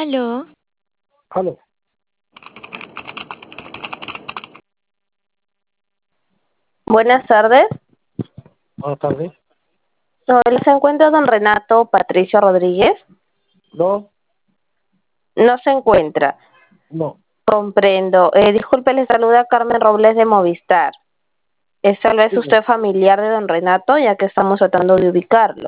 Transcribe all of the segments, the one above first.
Aló, Aló, Buenas tardes. buenas tardes. Hola, ¿se encuentra don Renato Patricio Rodríguez? No, No se encuentra. no. Comprendo. Disculpe, le saluda Carmen Robles de Movistar. ¿Es tal vez Dime. usted familiar de don Renato, ya que estamos tratando de ubicarlo?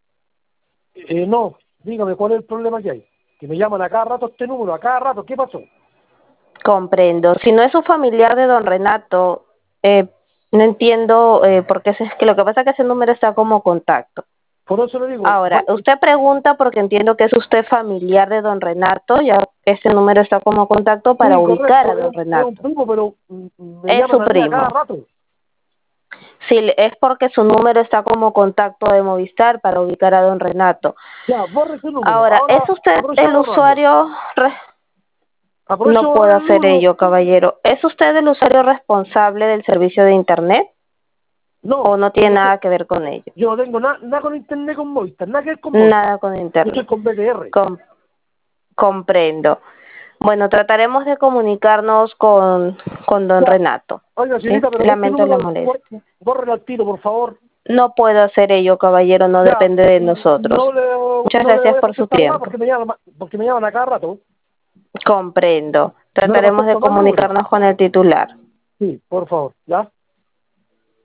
No, dígame, ¿cuál es el problema que hay? Que me llaman a cada rato este número, a cada rato, ¿qué pasó? Comprendo. Si no es un familiar de don Renato, no entiendo por qué es que lo que pasa es que ese número está como contacto. Por eso le digo, Ahora, usted pregunta porque entiendo que es usted familiar de don Renato, ya ese número está como contacto para sí, ubicar a correcto, don es un Renato. primo, pero me Es llaman su a mí a cada primo. rato. Sí, es porque su número está como contacto de Movistar para ubicar a don Renato. Ya, borre ese número. Ahora, ¿es Ahora usted aprovecho a el borrarlo. usuario? Aprovecho No a puedo borrar el hacer número. ello, caballero. ¿Es usted el usuario responsable del servicio de Internet o No, no tiene nada que ver con ello? yo no tengo nada con internet con Movistar, nada que ver con Movistar. Nada con Yo estoy Internet. con BTR. Comprendo. Bueno, trataremos de comunicarnos con don Ya, Renato. oiga, ¿Sí? señorita, pero este Lamento la número, molestia. bórrelo al tiro, por favor. No puedo hacer ello, caballero, no Ya, depende de nosotros. Muchas no le gracias voy a por su contestar más tiempo. porque me llaman a cada rato. Comprendo. No le Trataremos de contesto más número. comunicarnos con el titular. Sí, por favor, ¿ya?